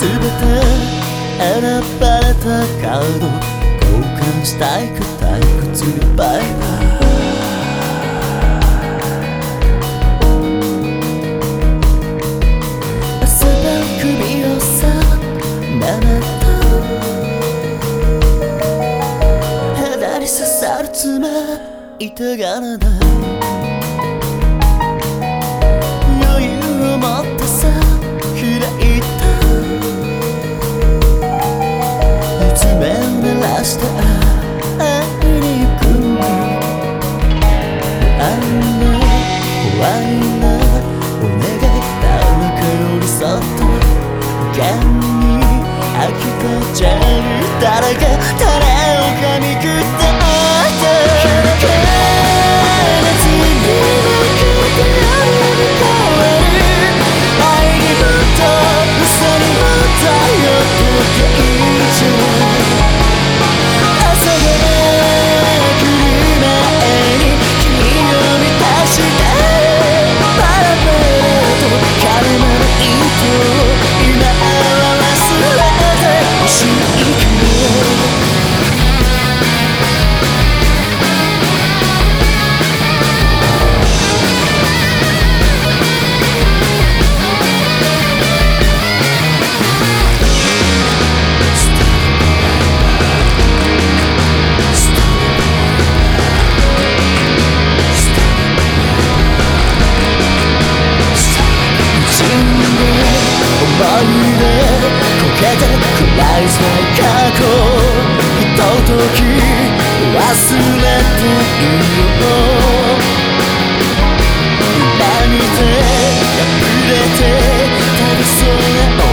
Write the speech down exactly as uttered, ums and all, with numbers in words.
全て選ばれたカード交換したいか退屈バイバイ朝晩首をさなめた肌に刺さる爪痛がらない余裕を持ってさ開いた爪を鳴らして会いに行くんだあんな怖いなお願い誰か寄り添ってガンに飽きたジェル誰が種を噛み食ってあった夏に向けて歩み越える愛にもと嘘にも頼ってていいじゃん朝が来る前に君を満たしてパラパラと彼まの糸を今は忘れてほしいから思い出こけて食らいそう過去ひととき忘れていよう今見て破れてただそれ